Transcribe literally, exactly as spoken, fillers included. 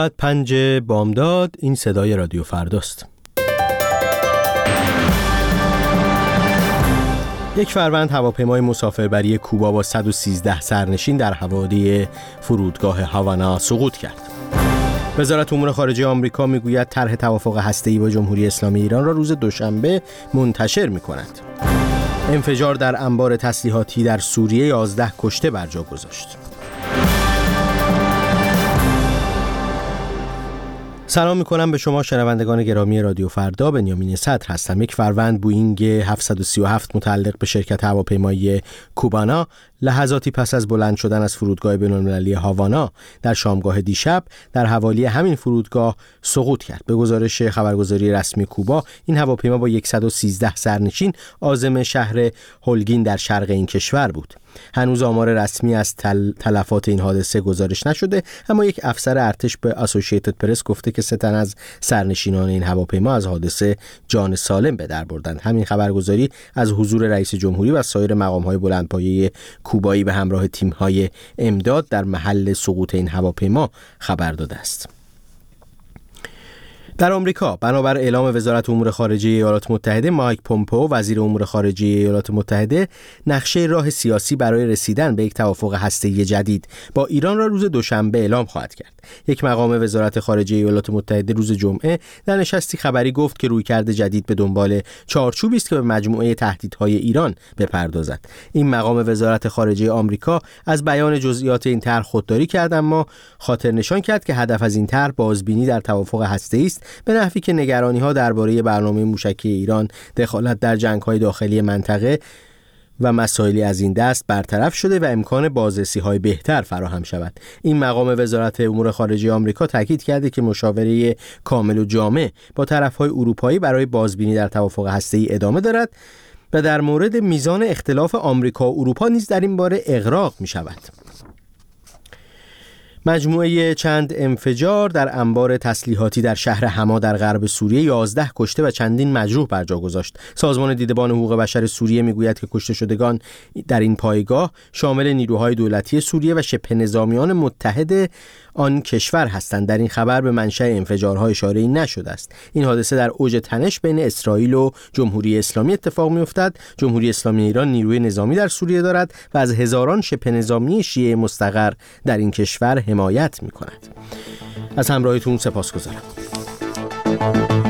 پنج بامداد، این صدای رادیو فرداست. یک فروند هواپیمای مسافربری کوبا با صد و سیزده سرنشین در حوالی فرودگاه هاوانا سقوط کرد. وزارت امور خارجه آمریکا میگوید طرح توافق هسته‌ای با جمهوری اسلامی ایران را روز دوشنبه منتشر می‌کند. انفجار در انبار تسلیحاتی در سوریه یازده کشته بر جا گذاشت. سلام میکنم به شما شنوندگان گرامی رادیو فردا. بنیامین صدر هستم. یک فروند بوئینگ هفتصد و سی و هفت متعلق به شرکت هواپیمایی کوبانا لحظاتی پس از بلند شدن از فرودگاه بین‌المللی هاوانا در شامگاه دیشب در حوالی همین فرودگاه سقوط کرد. به گزارش خبرگزاری رسمی کوبا، این هواپیما با صد و سیزده سرنشین عازم شهر هولگین در شرق این کشور بود. هنوز آمار رسمی از تل... تلفات این حادثه گزارش نشده، اما یک افسر ارتش به اسوسییتد پرس گفته که سه تن از سرنشینان این هواپیما از حادثه جان سالم به در بردند. همین خبرگزاری از حضور رئیس جمهوری و سایر مقام‌های بلندپایه کوبایی به همراه تیم‌های امداد در محل سقوط این هواپیما خبر داده است. در آمریکا بنابر اعلام وزارت امور خارجه ایالات متحده، مایک پومپئو وزیر امور خارجه ایالات متحده نقشه راه سیاسی برای رسیدن به یک توافق هسته‌ای جدید با ایران را روز دوشنبه اعلام خواهد کرد. یک مقام وزارت خارجه ایالات متحده روز جمعه در نشستی خبری گفت که رویکرد جدید به دنبال چارچوبی است که به مجموعه تهدیدهای ایران بپردازد. این مقام وزارت خارجه آمریکا از بیان جزئیات این طرح خودداری کرد، اما خاطر نشان کرد که هدف از این طرح بازبینی در توافق هسته‌ای است، به نحوی که نگرانی‌ها درباره برنامه موشکی ایران، دخالت در جنگ‌های داخلی منطقه و مسائلی از این دست برطرف شده و امکان بازرسی‌های بهتر فراهم شود. این مقام وزارت امور خارجه آمریکا تاکید کرده که مشاوره کامل و جامع با طرف‌های اروپایی برای بازبینی در توافق هسته‌ای ادامه دارد و در مورد میزان اختلاف آمریکا و اروپا نیز در این باره اغراق می‌شود. مجموعه چند انفجار در انبار تسلیحاتی در شهر حما در غرب سوریه یازده کشته و چندین مجروح بر جا گذاشت. سازمان دیدبان حقوق بشر سوریه میگوید که کشته شدگان در این پایگاه شامل نیروهای دولتی سوریه و شبه نظامیان متحد آن کشور هستند. در این خبر به منشأ انفجارها اشاره‌ای نشده است. این حادثه در اوج تنش بین اسرائیل و جمهوری اسلامی اتفاق می‌افتد. جمهوری اسلامی ایران نیروی نظامی در سوریه دارد و از هزاران شبه نظامی شیعه مستقر در این کشور حمایت می‌کند. از همراهیتون سپاسگزارم.